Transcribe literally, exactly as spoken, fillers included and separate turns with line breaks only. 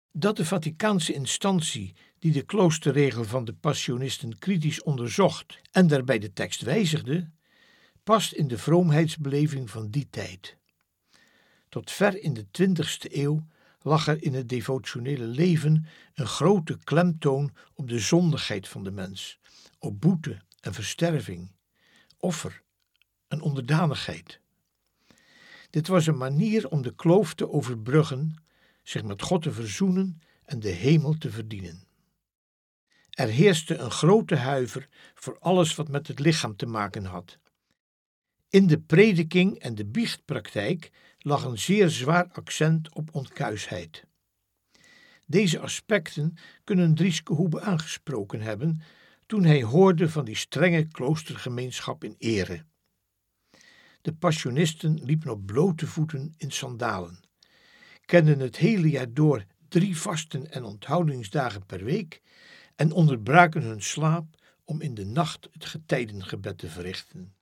Dat de Vaticaanse instantie die de kloosterregel van de Passionisten kritisch onderzocht en daarbij de tekst wijzigde, past in de vroomheidsbeleving van die tijd. Tot ver in de twintigste eeuw lag er in het devotionele leven een grote klemtoon op de zondigheid van de mens, op boete en versterving, offer en onderdanigheid. Dit was een manier om de kloof te overbruggen, zich met God te verzoenen en de hemel te verdienen. Er heerste een grote huiver voor alles wat met het lichaam te maken had. In de prediking en de biechtpraktijk lag een zeer zwaar accent op onkuisheid. Deze aspecten kunnen Drieske Hoebe aangesproken hebben toen hij hoorde van die strenge kloostergemeenschap in Ere. De Passionisten liepen op blote voeten in sandalen, kenden het hele jaar door drie vasten en onthoudingsdagen per week en onderbraken hun slaap om in de nacht het getijdengebed te verrichten.